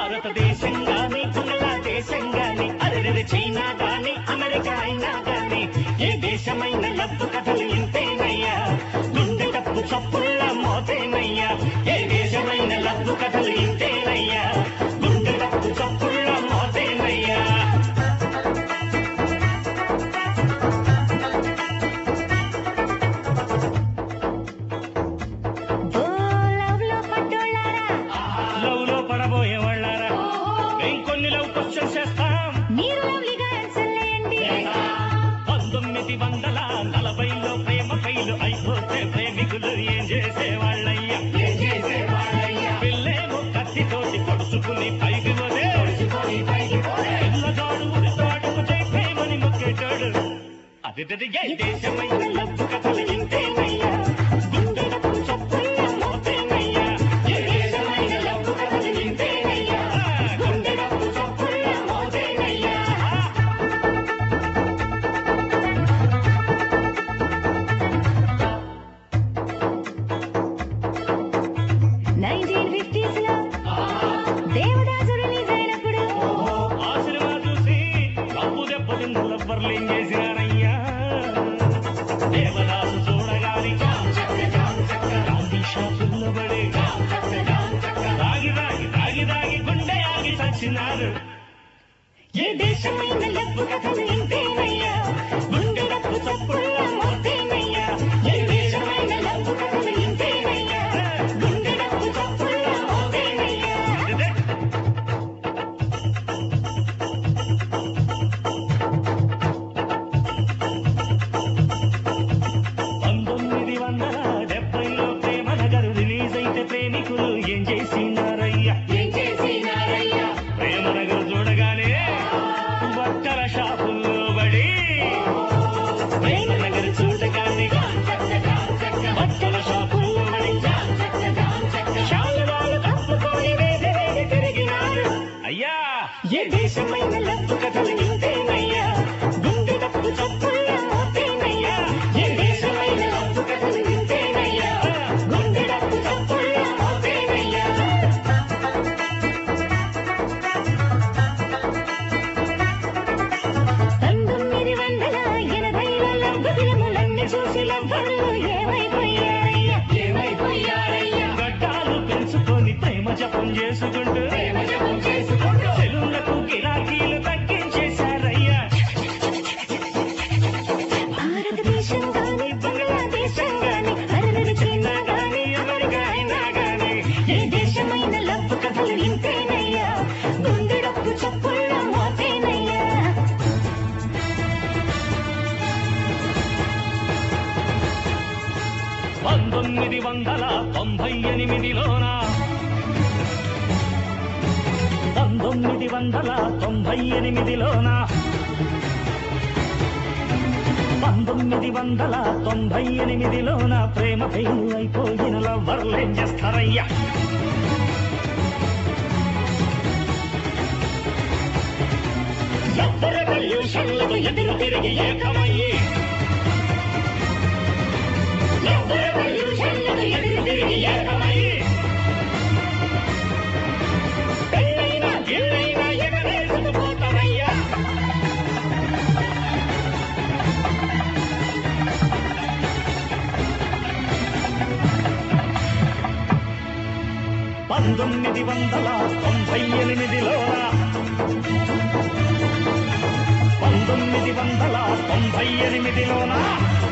భారతదేశం గాని బంగ్లాదేశం గాని అరెరె చైనా గాని అమెరికా అయినా గాని ఏ దేశమైన లవ్వు కథలు ఇంతేనయ్యా గుండె తప్పు చప్పుళ్ళ మోతేనయ్యా ఏ దేశమైన లవ్వు కథలు ఇంతేనయ్యా గుండె తప్పు చప్పుళ్ళ మోతేనయ్యా లవ్ లో పడబోయే వాళ్ళారా ఇంకొన్ని లవ్ క్వశ్చన్స్ చేస్తాం మీరు లవ్లీగా ఆన్సర్ చేయండి 1940లో ప్రేమ ఫైలు అయిపోతే ప్రేమికులు ఏం చేసేవాళ్ళయ్యా పిల్లేమో కత్తితోటి పొడుచుకుని పైకి పోతే పిల్లగాడు ఉడితాడుకు జై ప్రేమని మొక్కేటాడు అది ఏ దేశమైన లవ్వు కథలు ఇంతేనయ్యా గుండెలకు చప్పుళ్ళ మోతేనయ్యా ఏ దేశమైన లవ్వు కథలు ఇంతేనయ్యా గుండెలకు చప్పుళ్ళ మోతేనయ్యా 1950s లో దేవదాసు రిలీజ్ అయినప్పుడు ఆ సినిమా చూసి తప్పు దెబ్బతిన్న లవ్వర్లు ఏం చేసినారయ్యా దేవదాసు చూడగాని గాంధీ షాపుల్లో పడి తాగి తాగి తాగి తాగి గుండె ఆగి చచ్చినారు ఏ దేశమైన లవ్వు కథలు ఇంతేనయ్యా గుండెలకు చప్పుళ్ళ మోతేనయ్యా ఏ దేశమైన లవ్వు కథలు ఇంతేనయ్యా గుండెలకు చప్పుళ్ళ మోతేనయ్యా 1970లో ప్రేమ నగరు రిలీజ్ అయితే ప్రేమికులు ఏం చేసినారయ్యా ప్రేమ నగరు చూడగానే బట్టల షాపుల్లో పడి ప్రేమ నగరు చూడగానే బట్టల షాపుల్లో పడి శాలువాలు కప్పుకొని వేసి వేసి తిరిగినారు అయ్యా ఏ దేశమైన లవ్వు కథలు ఇంతేనయ్యా గుండె తప్పు చప్పుళ్ళ మోతేనయ్యా ఏ దేశమైన లవ్వు కథలు ఇంతేనయ్యా గుండె తప్పు చప్పుళ్ళ మోతేనయ్యా 1980లో లవ్వు ఫిల్ములన్నీ చూసి లవ్వర్లు ఏమైపోయారయ్యా గడ్డాలు పెంచుకొని ప్రేమ జపం చేసుకుంటూ సెలవులకు గిరాకీలు తగ్గించేశారయ్యా భారతదేశం గాని బంగ్లాదేశం గాని అరెరె చైనా గాని అమెరికా అయినా గాని ఏ దేశమైన లవ్వు కథలు ఇంతేనయ్యా గుండెడప్పు చప్పుళ్ళ మోతేనయ్యా 1998లోనా 1998లోన ప్రేమ ఫెయిల్ అయిపోయిన లవ్వర్లు ఏం చేస్తారయ్యా లవ్వర్ రెవల్యూషన్లకు ఎదురు తిరిగి ఏకమయ్యి లవ్వర్ రెవల్యూషన్లకు ఎదురు తిరిగి ఏకమయ్యి పెళ్ళైనా గిళ్ళైనా ఎగరేసుకుపోతారయ్యా పంతొమ్మిది వందల 1998లోనా